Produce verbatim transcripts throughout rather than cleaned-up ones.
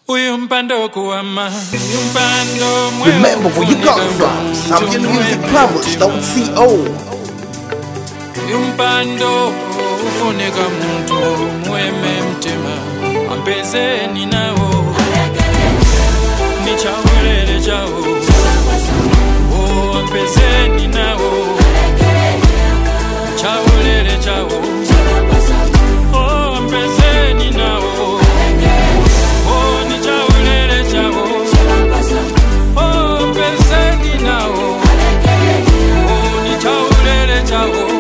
Remember where you got it from. Zambian Music Published, don't C O. Yumpando ufuneka muntu mweme mtima ampezeni nawo ni chawelele chawo oh ampezeni nawo chawelele chawo oh ampezeni nawo oh ni chawelele chawo oh ampezeni nawo oh ni chawelele chawo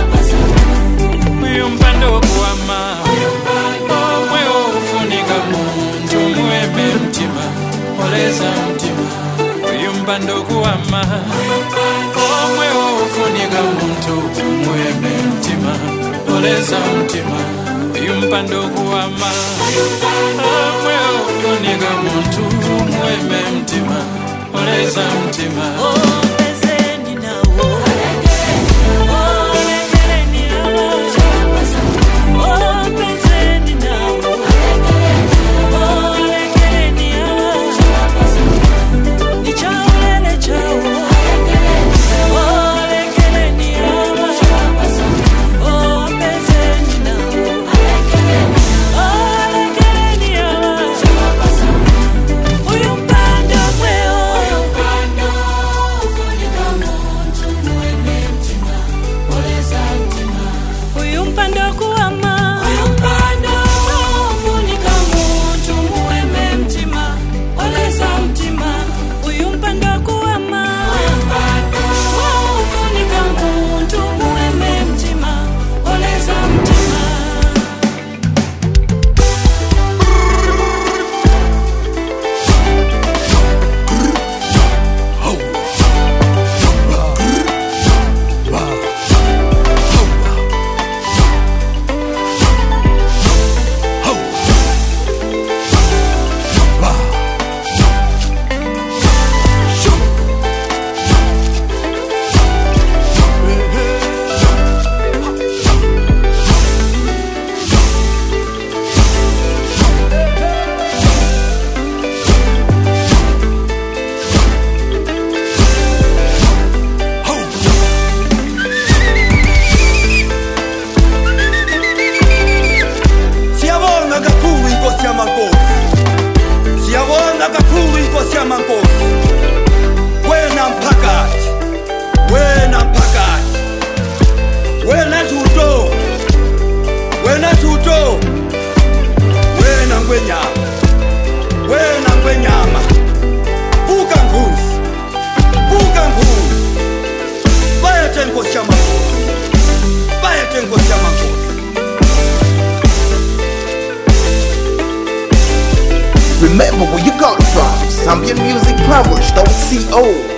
Yumpando kuama omwe ufunika muntu mweme mtima oleza mtima Yumpando kuama omwe ufunika muntu mweme mtima oleza mtima Yumpando kuama omwe ufunika muntu mweme mtima oleza mtima Siyabonga kakhulu inkosi yamankosi wena mphakathi wena mphakathi wena Thuto wena Thuto wena ngwenyama wena ngwenyama buka nguzi buka nguzi bayethe inkosi yamankosi bayethe inkosi yamankosi. Remember where you got it from. Zambian Music Published, don't C O.